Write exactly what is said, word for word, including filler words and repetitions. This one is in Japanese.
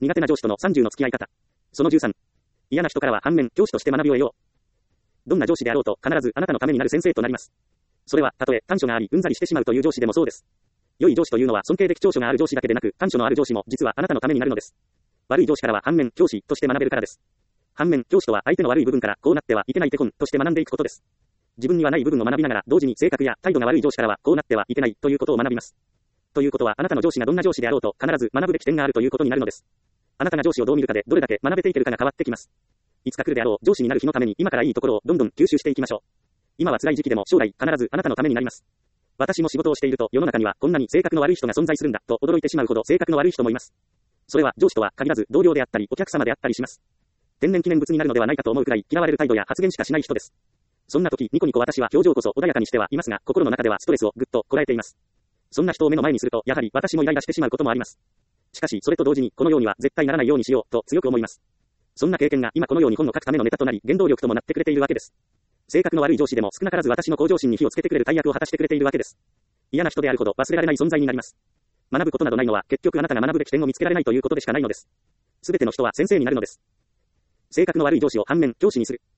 苦手な上司とのさんじゅうの付き合い方。そのじゅうさん。嫌な人からは反面、教師として学びを得よう。どんな上司であろうと必ずあなたのためになる先生となります。それは、たとえ短所があり、うんざりしてしまうという上司でもそうです。良い上司というのは尊敬でき長所がある上司だけでなく、短所のある上司も実はあなたのためになるのです。悪い上司からは反面、教師として学べるからです。反面、教師とは相手の悪い部分からこうなってはいけないテコンとして学んでいくことです。自分にはない部分を学びながら、同時に性格や態度が悪い上司からはこうなってはいけないということを学びます。ということは、あなたの上司がどんな上司であろうと必ず学ぶべき点があるということになるのです。あなたが上司をどう見るかでどれだけ学べていけるかが変わってきます。いつか来るであろう上司になる日のために今からいいところをどんどん吸収していきましょう。今は辛い時期でも将来必ずあなたのためになります。私も仕事をしていると世の中にはこんなに性格の悪い人が存在するんだと驚いてしまうほど性格の悪い人もいます。それは上司とは限らず同僚であったりお客様であったりします。天然記念物になるのではないかと思うくらい嫌われる態度や発言しかしない人です。そんな時ニコニコ私は表情こそ穏やかにしてはいますが心の中ではストレスをぐっとこらえています。そんな人を目の前にするとやはり私もイライラしてしまうこともあります。しかしそれと同時にこのようには絶対ならないようにしようと強く思います。そんな経験が今このように本を書くためのネタとなり原動力ともなってくれているわけです。性格の悪い上司でも少なからず私の向上心に火をつけてくれる大役を果たしてくれているわけです。嫌な人であるほど忘れられない存在になります。学ぶことなどないのは結局あなたが学ぶべき点を見つけられないということでしかないのです。すべての人は先生になるのです。性格の悪い上司を反面教師にする。